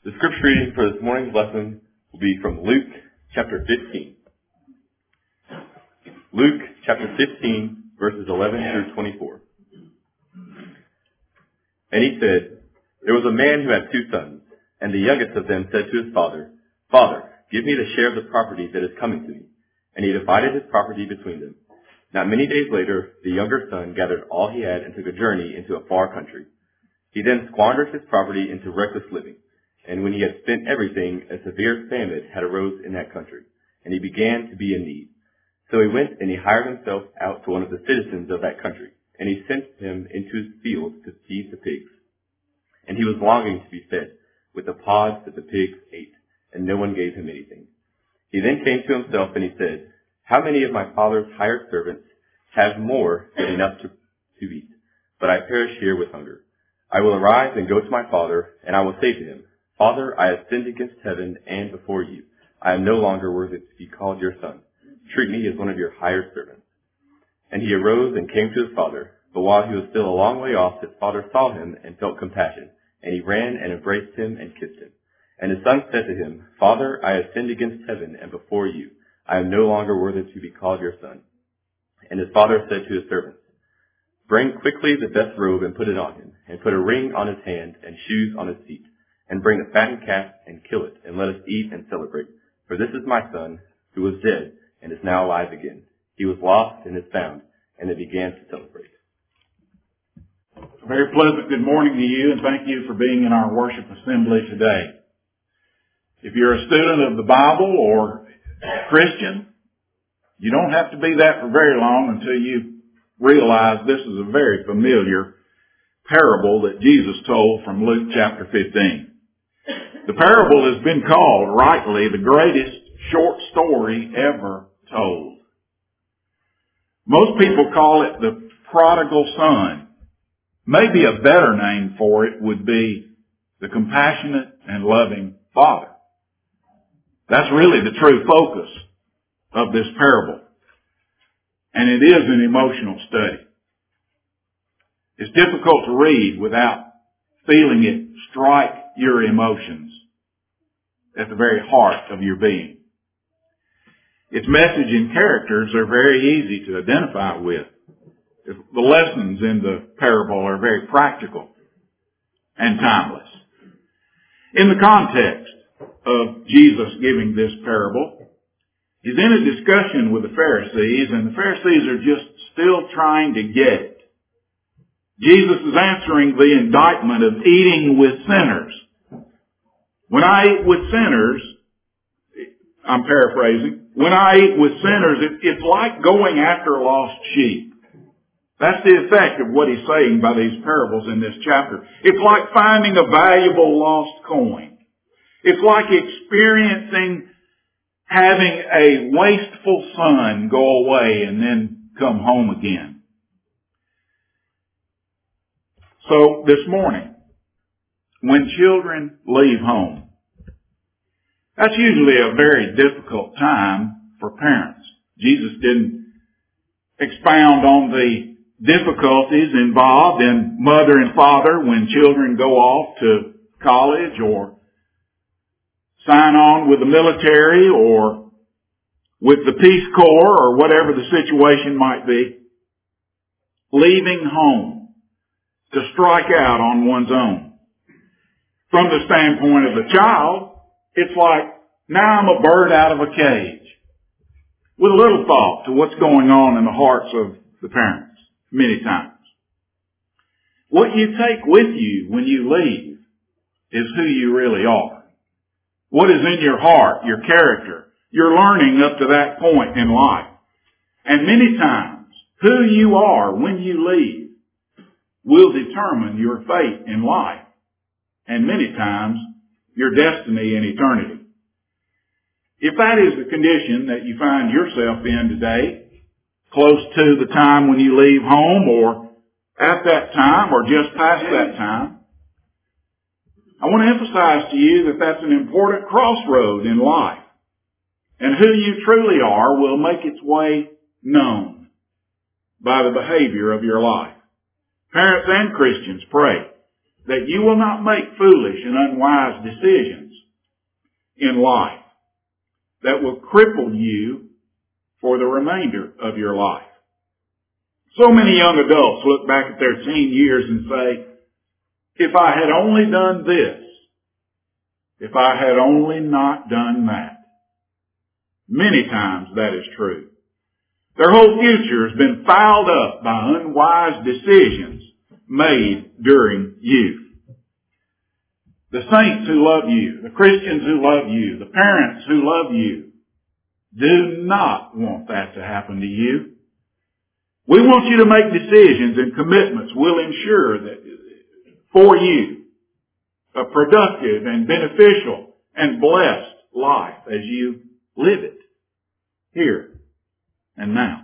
The scripture reading for this morning's lesson will be from Luke chapter 15. Luke chapter 15, verses 11 through 24. And he said, there was a man who had 2 sons, and the youngest of them said to his father, Father, give me the share of the property that is coming to me. And he divided his property between them. Not many days later, the younger son gathered all he had and took a journey into a far country. He then squandered his property into reckless living. And when he had spent everything, a severe famine had arose in that country, and he began to be in need. So he went and he hired himself out to one of the citizens of that country, and he sent him into his field to feed the pigs. And he was longing to be fed with the pods that the pigs ate, and no one gave him anything. He then came to himself and he said, how many of my father's hired servants have more than enough to eat, but I perish here with hunger? I will arise and go to my father, and I will say to him, Father, I have sinned against heaven and before you. I am no longer worthy to be called your son. Treat me as one of your hired servants. And he arose and came to his father. But while he was still a long way off, his father saw him and felt compassion. And he ran and embraced him and kissed him. And his son said to him, Father, I have sinned against heaven and before you. I am no longer worthy to be called your son. And his father said to his servants, bring quickly the best robe and put it on him, and put a ring on his hand and shoes on his feet. And bring a fattened calf and kill it, and let us eat and celebrate. For this is my son, who was dead and is now alive again. He was lost and is found, and they began to celebrate. A very pleasant good morning to you, and thank you for being in our worship assembly today. If you're a student of the Bible or Christian, you don't have to be that for very long until you realize this is a very familiar parable that Jesus told from Luke chapter 15. The parable has been called, rightly, the greatest short story ever told. Most people call it the prodigal son. Maybe a better name for it would be the compassionate and loving father. That's really the true focus of this parable. And it is an emotional study. It's difficult to read without feeling it strike your emotions at the very heart of your being. Its message and characters are very easy to identify with. The lessons in the parable are very practical and timeless. In the context of Jesus giving this parable, he's in a discussion with the Pharisees, and the Pharisees are just still trying to get it. Jesus is answering the indictment of eating with sinners. When I eat with sinners, I'm paraphrasing, when I eat with sinners, it's like going after lost sheep. That's the effect of what he's saying by these parables in this chapter. It's like finding a valuable lost coin. It's like experiencing having a wasteful son go away and then come home again. So this morning, when children leave home, that's usually a very difficult time for parents. Jesus didn't expound on the difficulties involved in mother and father when children go off to college or sign on with the military or with the Peace Corps or whatever the situation might be. Leaving home to strike out on one's own. From the standpoint of the child, it's like, now I'm a bird out of a cage. With a little thought to what's going on in the hearts of the parents, many times. What you take with you when you leave is who you really are. What is in your heart, your character, your learning up to that point in life. And many times, who you are when you leave will determine your fate in life. And many times, your destiny in eternity. If that is the condition that you find yourself in today, close to the time when you leave home or at that time or just past that time, I want to emphasize to you that that's an important crossroad in life. And who you truly are will make its way known by the behavior of your life. Parents and Christians, pray that you will not make foolish and unwise decisions in life that will cripple you for the remainder of your life. So many young adults look back at their teen years and say, if I had only done this, if I had only not done that. Many times that is true. Their whole future has been fouled up by unwise decisions made during youth. The saints who love you, the Christians who love you, the parents who love you, do not want that to happen to you. We want you to make decisions and commitments will ensure that for you a productive and beneficial and blessed life as you live it here and now.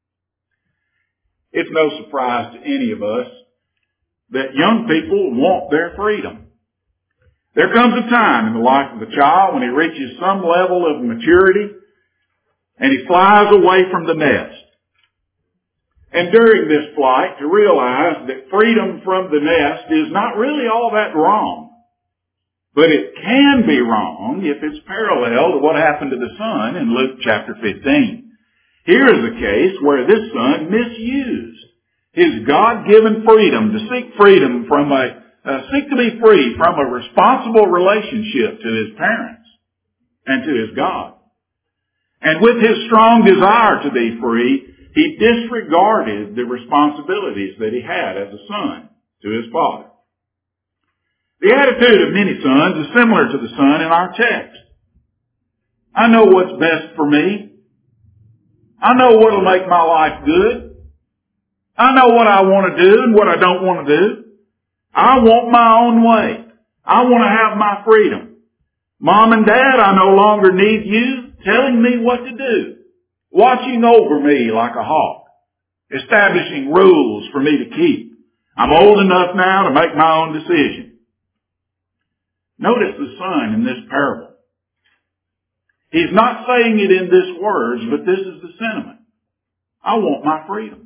It's no surprise to any of us that young people want their freedom. There comes a time in the life of a child when he reaches some level of maturity and he flies away from the nest. And during this flight, to realize that freedom from the nest is not really all that wrong. But it can be wrong if it's parallel to what happened to the son in Luke chapter 15. Here is a case where this son misused his God-given freedom to seek freedom from seek to be free from a responsible relationship to his parents and to his God. And with his strong desire to be free, he disregarded the responsibilities that he had as a son to his father. The attitude of many sons is similar to the son in our text. I know what's best for me. I know what will make my life good. I know what I want to do and what I don't want to do. I want my own way. I want to have my freedom. Mom and Dad, I no longer need you telling me what to do, watching over me like a hawk, establishing rules for me to keep. I'm old enough now to make my own decision. Notice the son in this parable. He's not saying it in these words, but this is the sentiment. I want my freedom.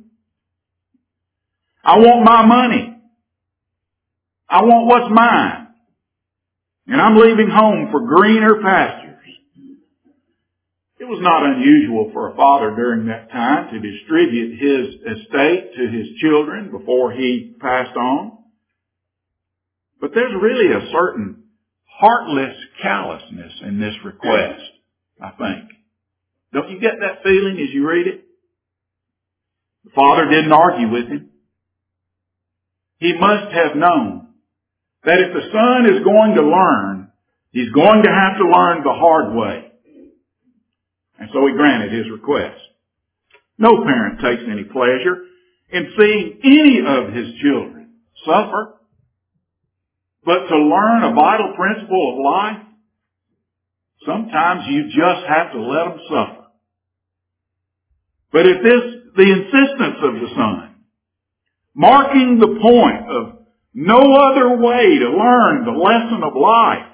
I want my money. I want what's mine. And I'm leaving home for greener pastures. It was not unusual for a father during that time to distribute his estate to his children before he passed on. But there's really a certain heartless callousness in this request, I think. Don't you get that feeling as you read it? The father didn't argue with him. He must have known that if the son is going to learn, he's going to have to learn the hard way. And so he granted his request. No parent takes any pleasure in seeing any of his children suffer. But to learn a vital principle of life, sometimes you just have to let them suffer. But if the insistence of the son, marking the point of no other way to learn the lesson of life,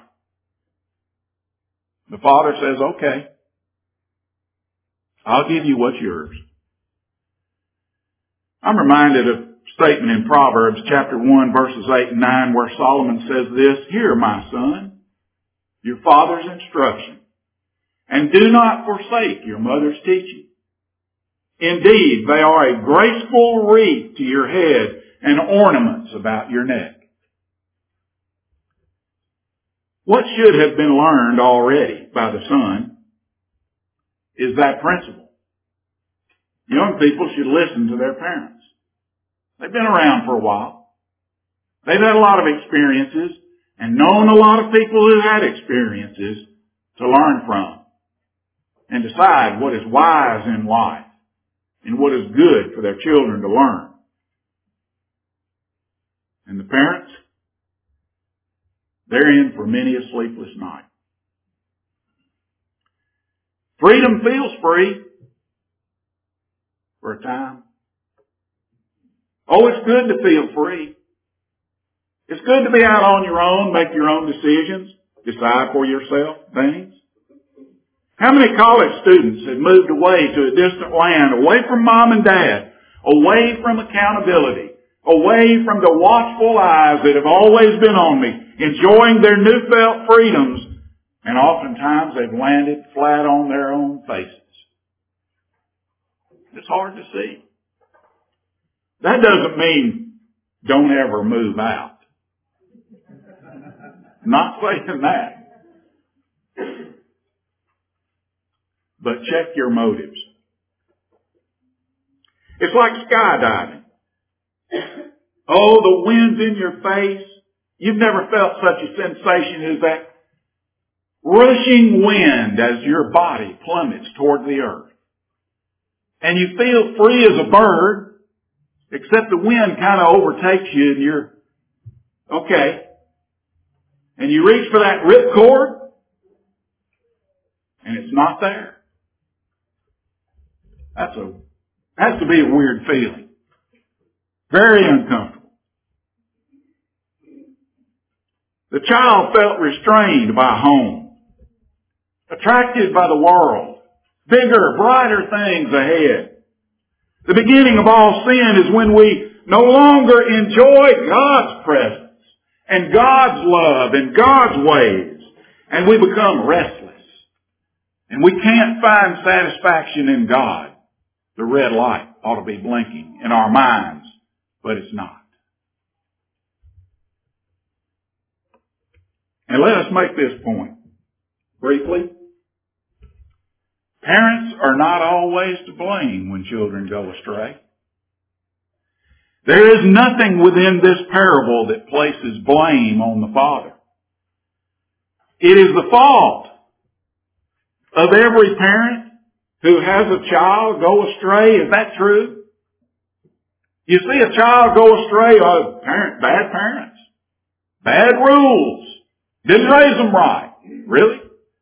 the father says, okay, I'll give you what's yours. I'm reminded of a statement in Proverbs chapter 1 verses 8 and 9 where Solomon says this, hear my son, your father's instruction, and do not forsake your mother's teaching. Indeed, they are a graceful wreath to your head and ornaments about your neck. What should have been learned already by the son is that principle. Young people should listen to their parents. They've been around for a while. They've had a lot of experiences and known a lot of people who had experiences to learn from and decide what is wise in life and what is good for their children to learn. And the parents, they're in for many a sleepless night. Freedom feels free for a time. Oh, it's good to feel free. It's good to be out on your own, make your own decisions, decide for yourself things. How many college students have moved away to a distant land, away from mom and dad, away from accountability, away from the watchful eyes that have always been on me, enjoying their newfound freedoms, and oftentimes they've landed flat on their own faces. It's hard to see. That doesn't mean don't ever move out. Not saying that. But check your motives. It's like skydiving. Oh, the wind's in your face. You've never felt such a sensation as that rushing wind as your body plummets toward the earth. And you feel free as a bird, except the wind kind of overtakes you and you're okay. And you reach for that ripcord, and it's not there. Has to be a weird feeling. Very uncomfortable. The child felt restrained by home, attracted by the world, bigger, brighter things ahead. The beginning of all sin is when we no longer enjoy God's presence and God's love and God's ways, and we become restless. And we can't find satisfaction in God. The red light ought to be blinking in our minds, but it's not. And let us make this point briefly. Parents are not always to blame when children go astray. There is nothing within this parable that places blame on the father. It is the fault of every parent who has a child go astray. Is that true? You see a child go astray, bad parents, bad rules, didn't raise them right. Really?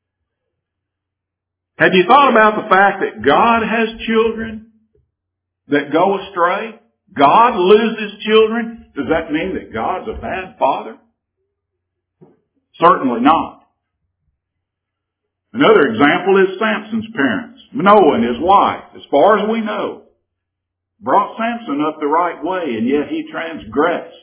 Have you thought about the fact that God has children that go astray? God loses children? Does that mean that God's a bad father? Certainly not. Another example is Samson's parents. Manoah and his wife, as far as we know, brought Samson up the right way, and yet he transgressed.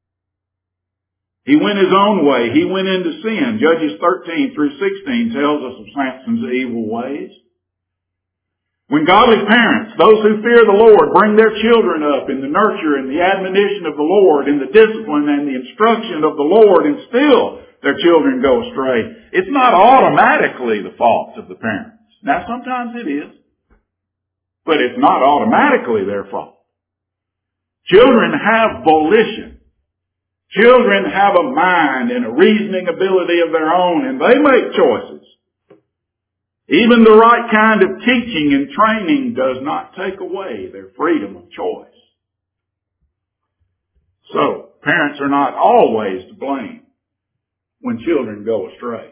He went his own way. He went into sin. Judges 13 through 16 tells us of Samson's evil ways. When godly parents, those who fear the Lord, bring their children up in the nurture and the admonition of the Lord, in the discipline and the instruction of the Lord, and still their children go astray, it's not automatically the fault of the parents. Now, sometimes it is, but it's not automatically their fault. Children have volition. Children have a mind and a reasoning ability of their own, and they make choices. Even the right kind of teaching and training does not take away their freedom of choice. So, parents are not always to blame when children go astray.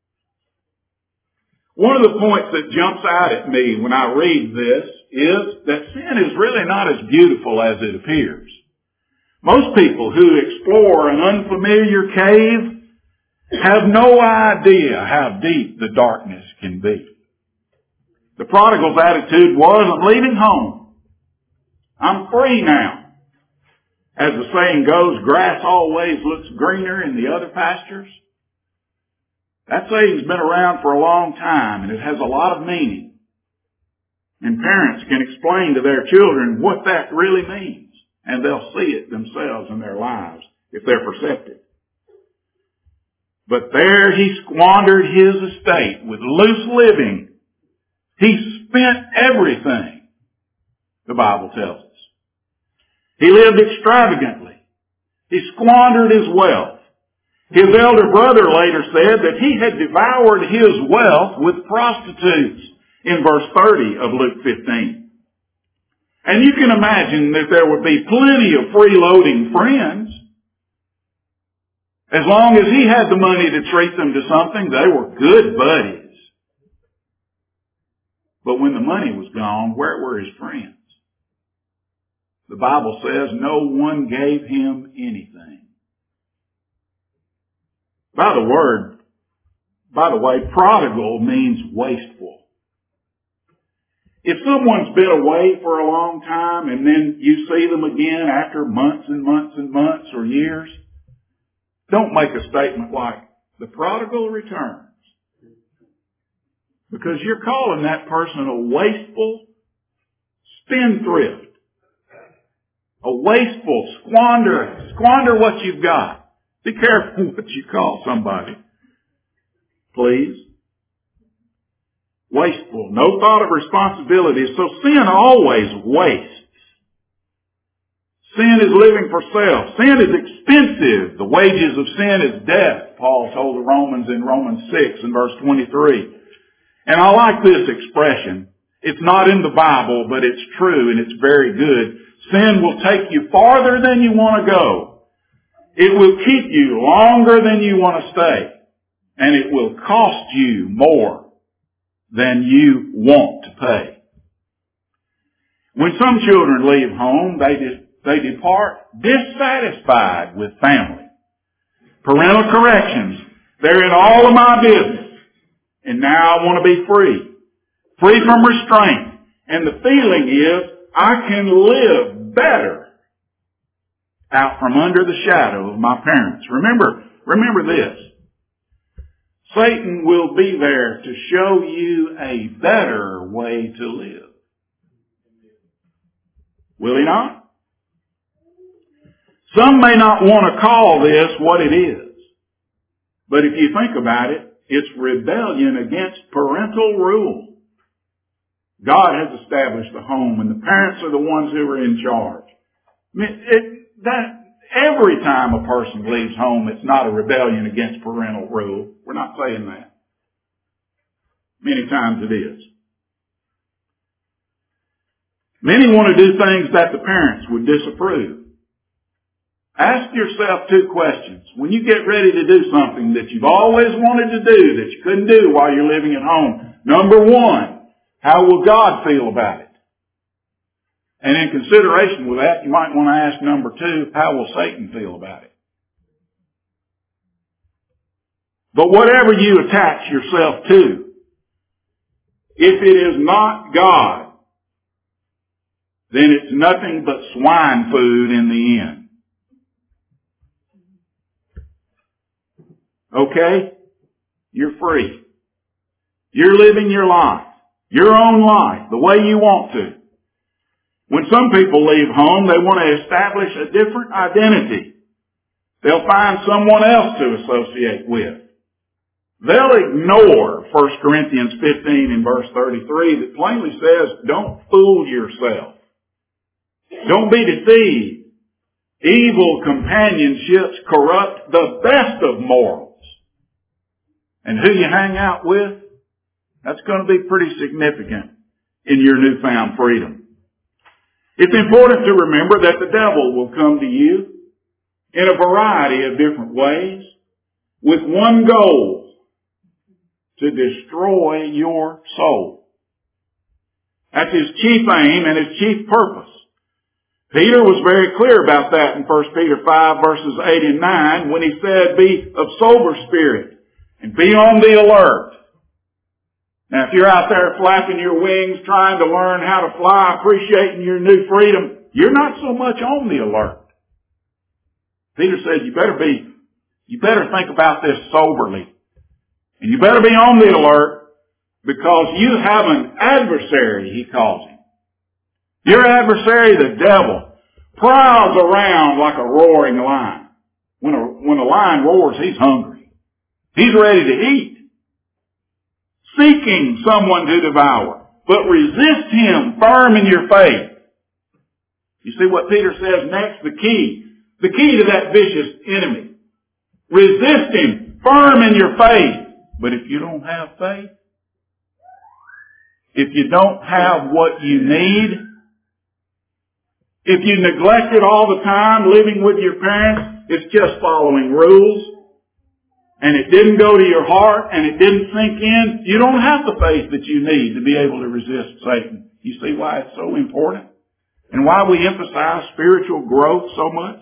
One of the points that jumps out at me when I read this is that sin is really not as beautiful as it appears. Most people who explore an unfamiliar cave have no idea how deep the darkness can be. The prodigal's attitude was, I'm leaving home. I'm free now. As the saying goes, grass always looks greener in the other pastures. That saying's been around for a long time, and it has a lot of meaning. And parents can explain to their children what that really means, and they'll see it themselves in their lives if they're perceptive. But there he squandered his estate with loose living. He spent everything, the Bible tells us. He lived extravagantly. He squandered his wealth. His elder brother later said that he had devoured his wealth with prostitutes in verse 30 of Luke 15. And you can imagine that there would be plenty of freeloading friends. As long as he had the money to treat them to something, they were good buddies. But when the money was gone, where were his friends? The Bible says no one gave him anything. By the way, prodigal means wasteful. If someone's been away for a long time and then you see them again after months and months and months or years, don't make a statement like, the prodigal returns. Because you're calling that person a wasteful spendthrift. A wasteful squander. Squander what you've got. Be careful what you call somebody. Please. Wasteful. No thought of responsibility. So sin always wastes. Sin is living for self. Sin is expensive. The wages of sin is death, Paul told the Romans in Romans 6 and verse 23. And I like this expression. It's not in the Bible, but it's true and it's very good. Sin will take you farther than you want to go. It will keep you longer than you want to stay. And it will cost you more than you want to pay. When some children leave home, they depart dissatisfied with family. Parental corrections. They're in all of my business. And now I want to be free. Free from restraint. And the feeling is, I can live better out from under the shadow of my parents. Remember this. Satan will be there to show you a better way to live. Will he not? Some may not want to call this what it is. But if you think about it, it's rebellion against parental rule. God has established the home and the parents are the ones who are in charge. Every time a person leaves home, it's not a rebellion against parental rule. We're not saying that. Many times it is. Many want to do things that the parents would disapprove. Ask yourself two questions. When you get ready to do something that you've always wanted to do that you couldn't do while you're living at home, number one, how will God feel about it? And in consideration with that, you might want to ask number two, how will Satan feel about it? But whatever you attach yourself to, if it is not God, then it's nothing but swine food in the end. Okay? You're free. You're living your life. Your own life. The way you want to. When some people leave home, they want to establish a different identity. They'll find someone else to associate with. They'll ignore 1 Corinthians 15 and verse 33 that plainly says, don't fool yourself. Don't be deceived. Evil companionships corrupt the best of morals. And who you hang out with, that's going to be pretty significant in your newfound freedom. It's important to remember that the devil will come to you in a variety of different ways with one goal, to destroy your soul. That's his chief aim and his chief purpose. Peter was very clear about that in 1 Peter 5 verses 8 and 9 when he said, be of sober spirit and be on the alert. Now if you're out there flapping your wings trying to learn how to fly, appreciating your new freedom, you're not so much on the alert. Peter said you better think about this soberly. And you better be on the alert because you have an adversary, he calls him. Your adversary, the devil, prowls around like a roaring lion. When a lion roars, he's hungry. He's ready to eat. Seeking someone to devour. But resist him firm in your faith. You see what Peter says next? The key to that vicious enemy. Resist him firm in your faith. But if you don't have faith, if you don't have what you need, if you neglect it all the time, living with your parents, it's just following rules, and it didn't go to your heart, and it didn't sink in, you don't have the faith that you need to be able to resist Satan. You see why it's so important? And why we emphasize spiritual growth so much?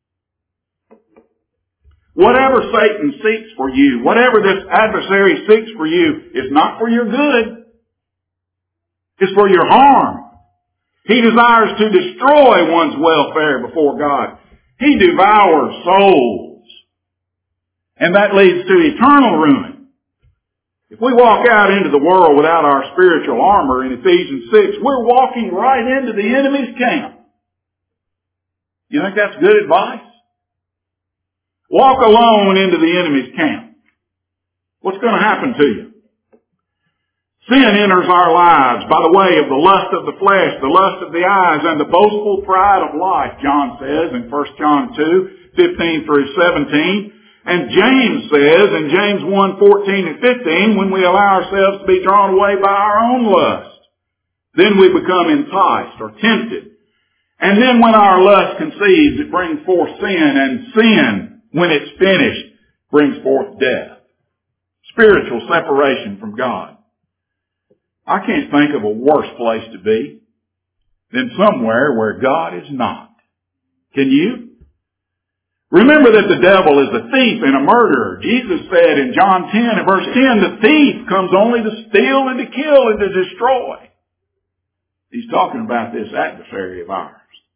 Whatever Satan seeks for you, whatever this adversary seeks for you, is not for your good. is for your harm. He desires to destroy one's welfare before God. He devours souls. And that leads to eternal ruin. If we walk out into the world without our spiritual armor in Ephesians 6, we're walking right into the enemy's camp. You think that's good advice? Walk alone into the enemy's camp. What's going to happen to you? Sin enters our lives by the way of the lust of the flesh, the lust of the eyes, and the boastful pride of life, John says in 1 John 2:15 through 17. And James says in James 1:14 and 15, when we allow ourselves to be drawn away by our own lust, then we become enticed or tempted. And then when our lust conceives, it brings forth sin, and sin, when it's finished, brings forth death. Spiritual separation from God. I can't think of a worse place to be than somewhere where God is not. Can you? Remember that the devil is a thief and a murderer. Jesus said in John 10 and verse 10, the thief comes only to steal and to kill and to destroy. He's talking about this adversary of ours.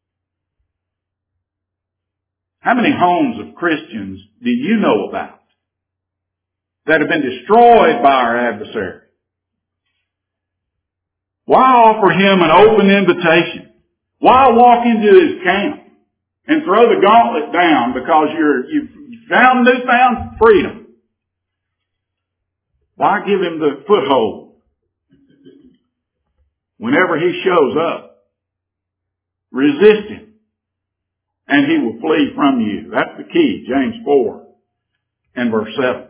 How many homes of Christians do you know about that have been destroyed by our adversary? Why offer him an open invitation? Why walk into his camp and throw the gauntlet down because you've found newfound freedom? Why give him the foothold? Whenever he shows up, resist him and he will flee from you. That's the key, James 4 and verse 7.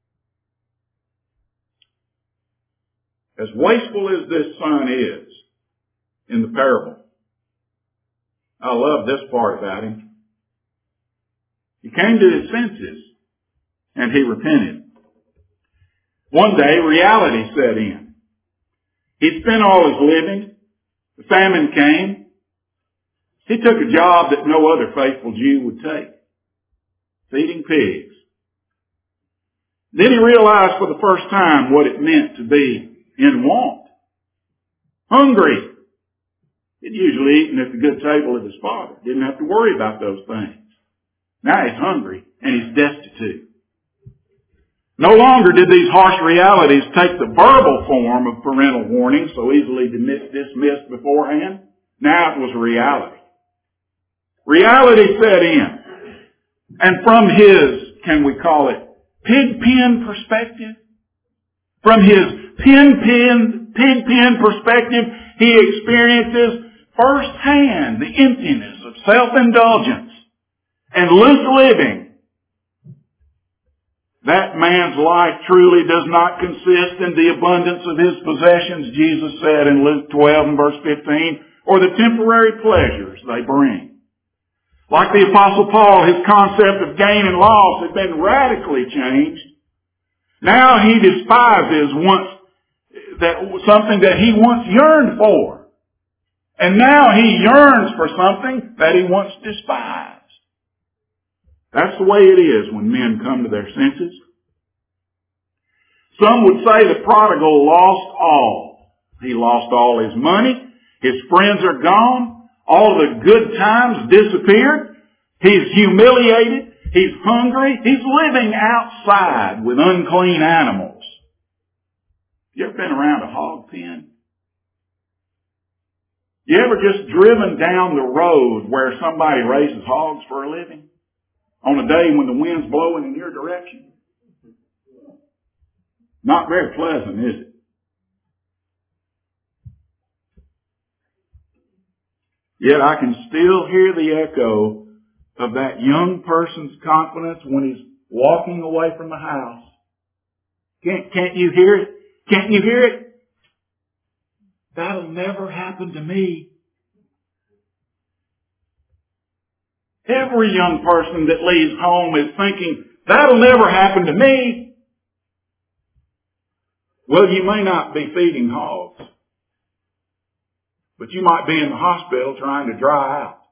As wasteful as this son is in the parable, I love this part about him. He came to his senses and he repented. One day, reality set in. He'd spent all his living. The famine came. He took a job that no other faithful Jew would take, feeding pigs. Then he realized for the first time what it meant to be in want. Hungry. He'd usually eaten at the good table of his father. Didn't have to worry about those things. Now he's hungry and he's destitute. No longer did these harsh realities take the verbal form of parental warning so easily dismissed beforehand. Now it was reality. Reality set in. And from his, can we call it, pig pen perspective, from his pig pen perspective, he experiences firsthand the emptiness of self-indulgence and loose living. That man's life truly does not consist in the abundance of his possessions, Jesus said in Luke 12 and verse 15, or the temporary pleasures they bring. Like the Apostle Paul, his concept of gain and loss had been radically changed. Now he despises something that he once yearned for. And now he yearns for something that he once despised. That's the way it is when men come to their senses. Some would say the prodigal lost all. He lost all his money. His friends are gone. All the good times disappeared. He's humiliated. He's hungry. He's living outside with unclean animals. You ever been around a hog pen? You ever just driven down the road where somebody raises hogs for a living? On a day when the wind's blowing in your direction? Not very pleasant, is it? Yet I can still hear the echo of that young person's confidence when he's walking away from the house. Can't you hear it? Can't you hear it? That'll never happen to me. Every young person that leaves home is thinking, that'll never happen to me. Well, you may not be feeding hogs, but you might be in the hospital trying to dry out.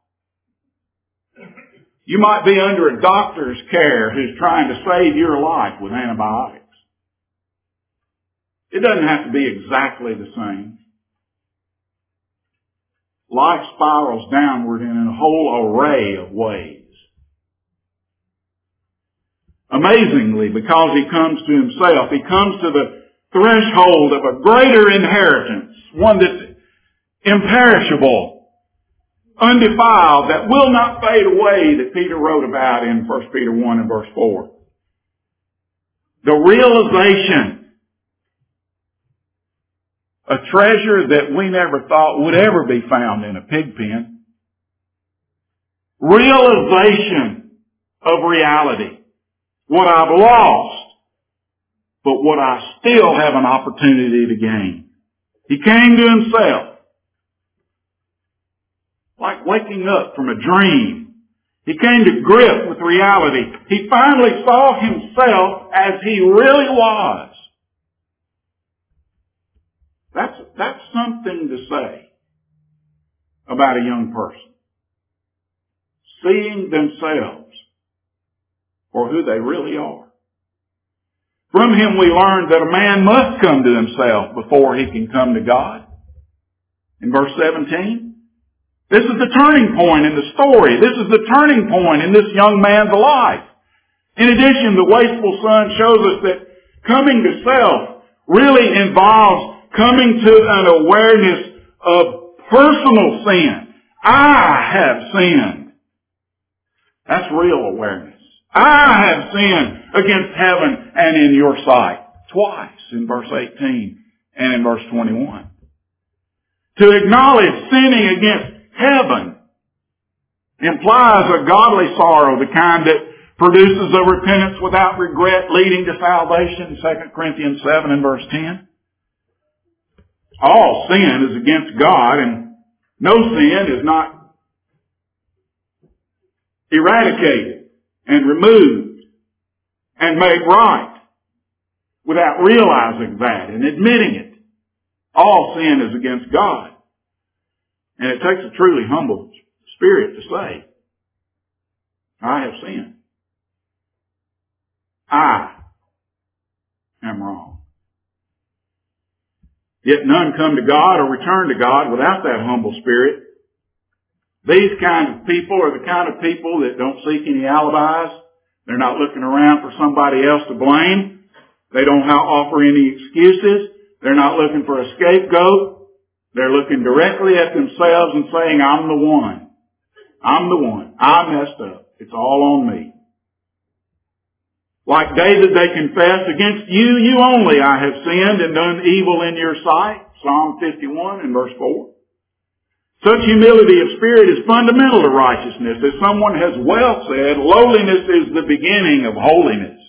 You might be under a doctor's care who's trying to save your life with antibiotics. It doesn't have to be exactly the same. life spirals downward in a whole array of ways. Amazingly, because he comes to himself, he comes to the threshold of a greater inheritance, one that's imperishable, undefiled, that will not fade away, that Peter wrote about in 1 Peter 1 and verse 4. The realization, a treasure that we never thought would ever be found in a pig pen. Realization of reality. What I've lost, but what I still have an opportunity to gain. He came to himself. Like waking up from a dream. He came to grip with reality. He finally saw himself as he really was. That's something to say about a young person. Seeing themselves for who they really are. From him we learned that a man must come to himself before he can come to God. In verse 17, this is the turning point in the story. This is the turning point in this young man's life. In addition, the wasteful son shows us that coming to self really involves coming to an awareness of personal sin. I have sinned. That's real awareness. I have sinned against heaven and in your sight. Twice in verse 18 and in verse 21. To acknowledge sinning against heaven implies a godly sorrow, the kind that produces a repentance without regret leading to salvation, 2 Corinthians 7 and verse 10. All sin is against God, and no sin is not eradicated and removed and made right without realizing that and admitting it. All sin is against God. And it takes a truly humble spirit to say, I have sinned. I am wrong. Yet none come to God or return to God without that humble spirit. These kinds of people are the kind of people that don't seek any alibis. They're not looking around for somebody else to blame. They don't offer any excuses. They're not looking for a scapegoat. They're looking directly at themselves and saying, I'm the one. I'm the one. I messed up. It's all on me. Like David, they confess, against you, you only, I have sinned and done evil in your sight. Psalm 51 and verse 4. Such humility of spirit is fundamental to righteousness. As someone has well said, lowliness is the beginning of holiness.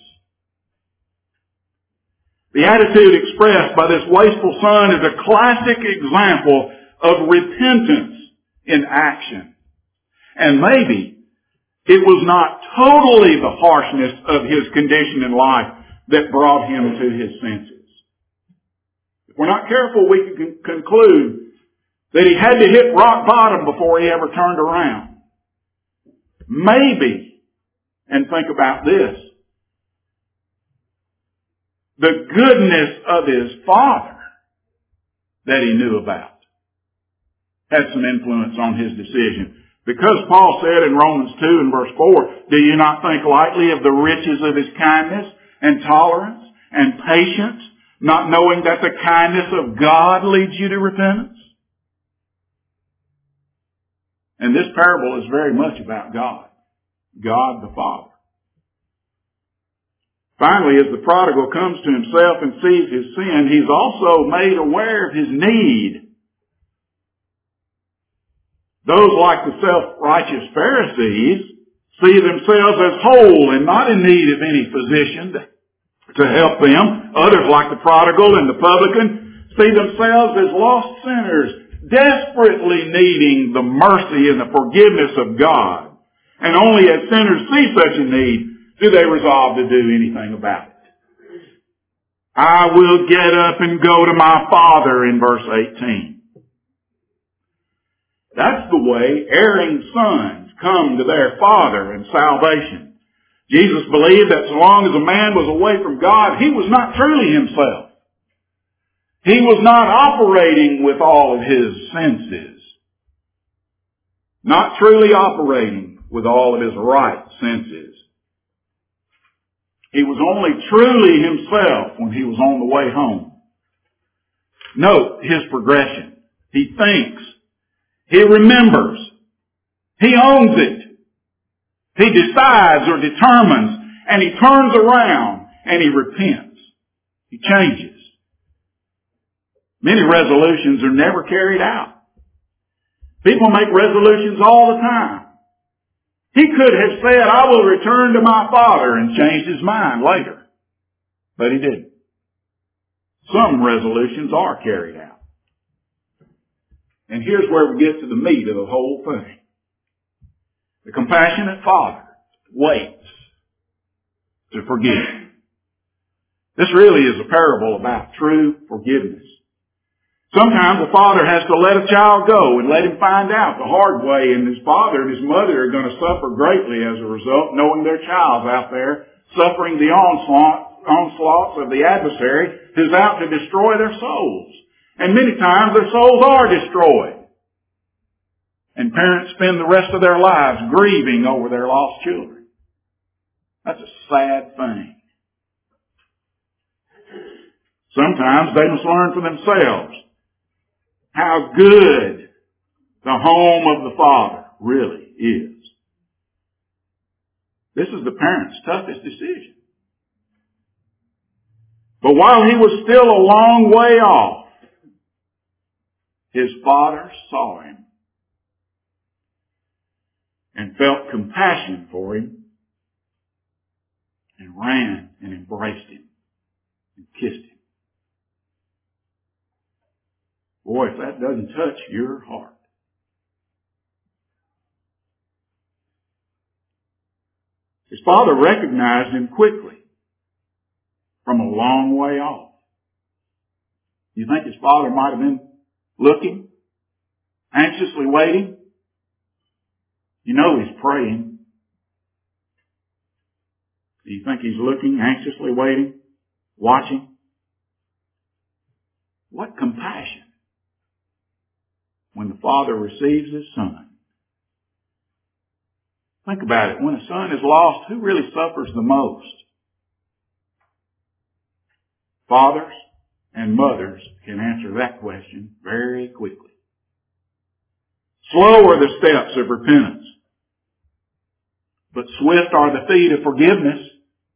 The attitude expressed by this wasteful son is a classic example of repentance in action. And maybe it was not totally the harshness of his condition in life that brought him to his senses. If we're not careful, we can conclude that he had to hit rock bottom before he ever turned around. Maybe, and think about this, the goodness of his father that he knew about had some influence on his decision. Because Paul said in Romans 2 and verse 4, do you not think lightly of the riches of his kindness and tolerance and patience, not knowing that the kindness of God leads you to repentance? And this parable is very much about God. God the Father. Finally, as the prodigal comes to himself and sees his sin, he's also made aware of his need. Those like the self-righteous Pharisees see themselves as whole and not in need of any physician to help them. Others like the prodigal and the publican see themselves as lost sinners, desperately needing the mercy and the forgiveness of God. And only as sinners see such a need do they resolve to do anything about it. I will get up and go to my Father in verse 18. That's the way erring sons come to their Father in salvation. Jesus believed that so long as a man was away from God, he was not truly himself. He was not operating with all of his senses. not truly operating with all of his right senses. He was only truly himself when he was on the way home. Note his progression. He thinks. He remembers. He owns it. He decides or determines, and he turns around and he repents. He changes. Many resolutions are never carried out. People make resolutions all the time. He could have said, I will return to my father, and changed his mind later. But he didn't. Some resolutions are carried out. And here's where we get to the meat of the whole thing. The compassionate father waits to forgive. This really is a parable about true forgiveness. Sometimes the father has to let a child go and let him find out the hard way, and his father and his mother are going to suffer greatly as a result, knowing their child's out there suffering the onslaughts of the adversary who's out to destroy their souls. And many times their souls are destroyed. And parents spend the rest of their lives grieving over their lost children. That's a sad thing. Sometimes they must learn for themselves how good the home of the Father really is. This is the parent's toughest decision. But while he was still a long way off, his father saw him and felt compassion for him and ran and embraced him and kissed him. Boy, if that doesn't touch your heart. His father recognized him quickly from a long way off. You think his father might have been looking, anxiously waiting? You know he's praying. Do you think he's looking, anxiously waiting, watching? What compassion when the father receives his son. Think about it. When a son is lost, who really suffers the most? Fathers and mothers can answer that question very quickly. Slow are the steps of repentance, but swift are the feet of forgiveness.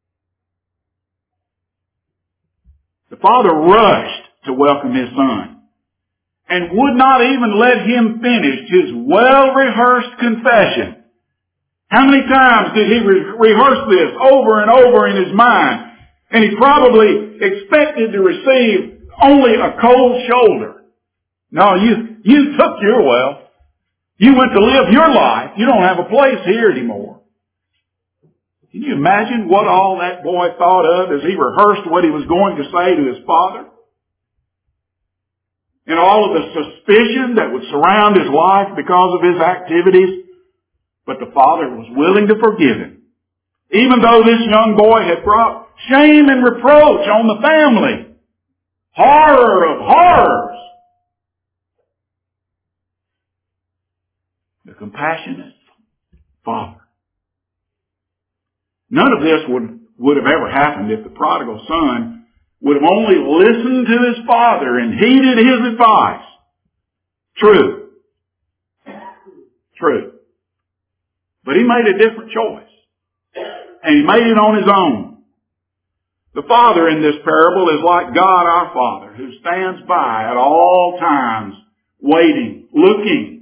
The father rushed to welcome his son and would not even let him finish his well-rehearsed confession. How many times did he rehearse this over and over in his mind? And he probably expected to receive only a cold shoulder. No, you took your well. You went to live your life. You don't have a place here anymore. Can you imagine what all that boy thought of as he rehearsed what he was going to say to his father? And all of the suspicion that would surround his life because of his activities. But the father was willing to forgive him. Even though this young boy had brought shame and reproach on the family. Horror of horrors. The compassionate father. None of this would have ever happened if the prodigal son would have only listened to his father and heeded his advice. True. But he made a different choice. And he made it on his own. The father in this parable is like God our Father, who stands by at all times, waiting, looking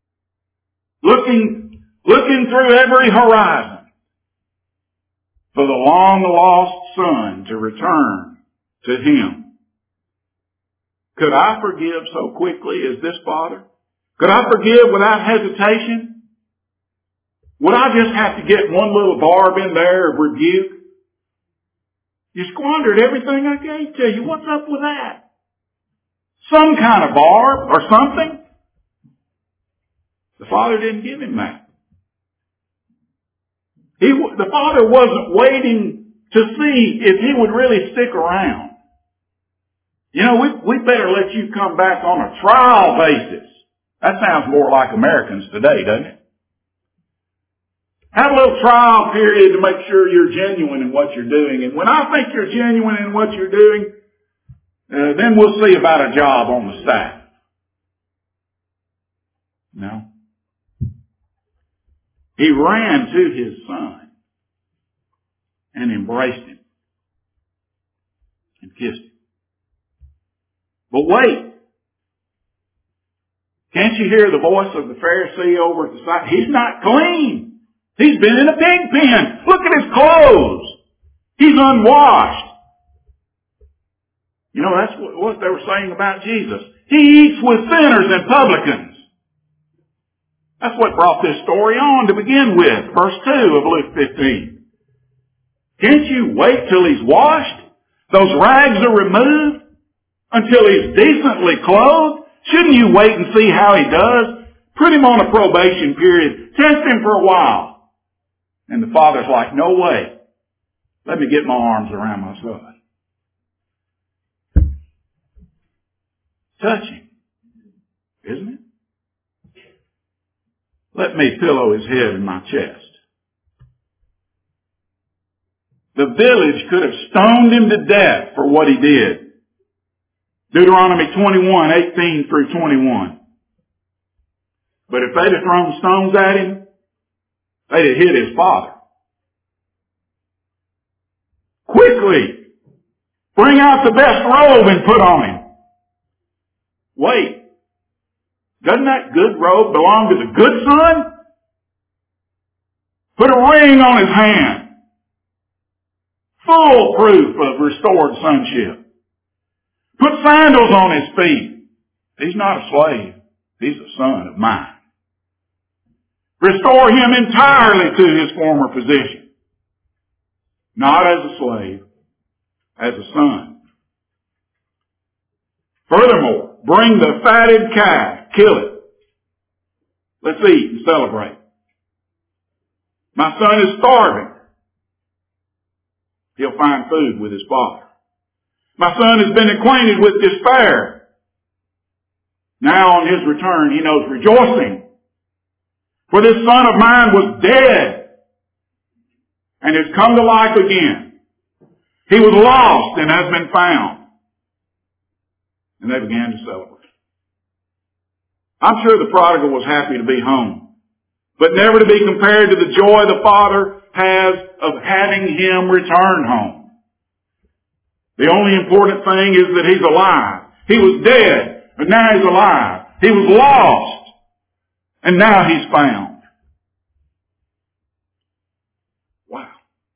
through every horizon for the long lost son to return to him. Could I forgive so quickly as this father? Could I forgive without hesitation? Would I just have to get one little barb in there of rebuke? You squandered everything I gave to you. What's up with that? Some kind of barb or something? The father didn't give him that. The father wasn't waiting to see if he would really stick around. You know, we better let you come back on a trial basis. That sounds more like Americans today, doesn't it? Have a little trial period to make sure you're genuine in what you're doing. And when I think you're genuine in what you're doing, then we'll see about a job on the staff. No. He ran to his son and embraced him and kissed him. But wait. Can't you hear the voice of the Pharisee over at the side? He's not clean. He's been in a pig pen. Look at his clothes. He's unwashed. You know, that's what they were saying about Jesus. He eats with sinners and publicans. That's what brought this story on to begin with. Verse 2 of Luke 15. Can't you wait till he's washed? Those rags are removed until he's decently clothed? Shouldn't you wait and see how he does? Put him on a probation period. Test him for a while. And the father's like, no way. Let me get my arms around my son. Touching, isn't it? Let me pillow his head in my chest. The village could have stoned him to death for what he did. Deuteronomy 21:18 through 21. But if they'd have thrown stones at him, they'd have hit his father. Quickly, bring out the best robe and put on him. Wait, doesn't that good robe belong to the good son? Put a ring on his hand. Full proof of restored sonship. Put sandals on his feet. He's not a slave. He's a son of mine. Restore him entirely to his former position. Not as a slave, as a son. Furthermore, bring the fatted calf, kill it. Let's eat and celebrate. My son is starving. He'll find food with his father. My son has been acquainted with despair. Now on his return, he knows rejoicing. For this son of mine was dead and has come to life again. He was lost and has been found. And they began to celebrate. I'm sure the prodigal was happy to be home, but never to be compared to the joy the father has of having him return home. The only important thing is that he's alive. He was dead, but now he's alive. He was lost, and now he's found. Wow.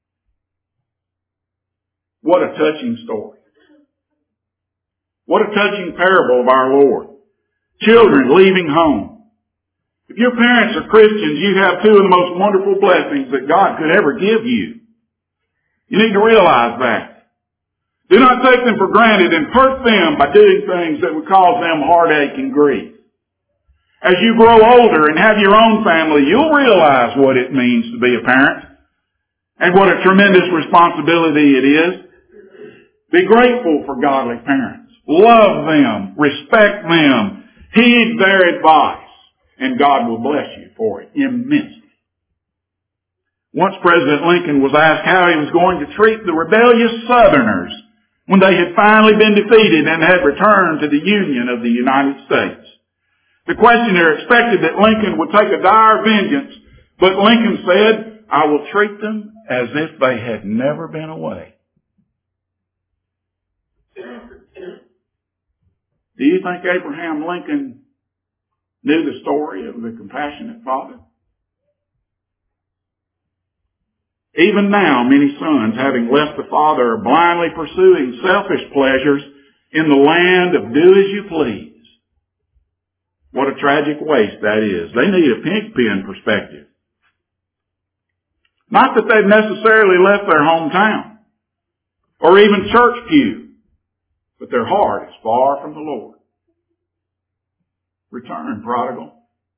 What a touching story. What a touching parable of our Lord. Children leaving home. If your parents are Christians, you have two of the most wonderful blessings that God could ever give you. You need to realize that. Do not take them for granted and hurt them by doing things that would cause them heartache and grief. As you grow older and have your own family, you'll realize what it means to be a parent and what a tremendous responsibility it is. Be grateful for godly parents. Love them. Respect them. Heed their advice. And God will bless you for it immensely. Once President Lincoln was asked how he was going to treat the rebellious Southerners when they had finally been defeated and had returned to the Union of the United States. The questioner expected that Lincoln would take a dire vengeance, but Lincoln said, I will treat them as if they had never been away. Do you think Abraham Lincoln knew the story of the compassionate father? Even now, many sons, having left the father, are blindly pursuing selfish pleasures in the land of do as you please. What a tragic waste that is. They need a pig pen perspective. Not that they've necessarily left their hometown or even church pew, but their heart is far from the Lord. Return, prodigal.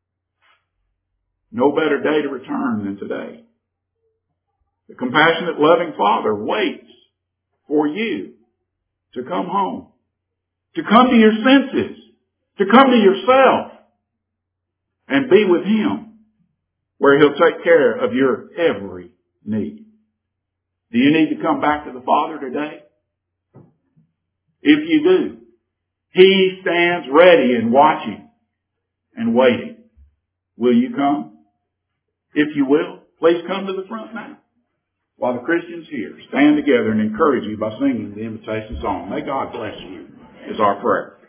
No better day to return than today. The compassionate, loving Father waits for you to come home, to come to your senses, to come to yourself and be with Him where He'll take care of your every need. Do you need to come back to the Father today? If you do, He stands ready and watching and waiting. Will you come? If you will, please come to the front now. While the Christians here stand together and encourage you by singing the invitation song. May God bless you is our prayer.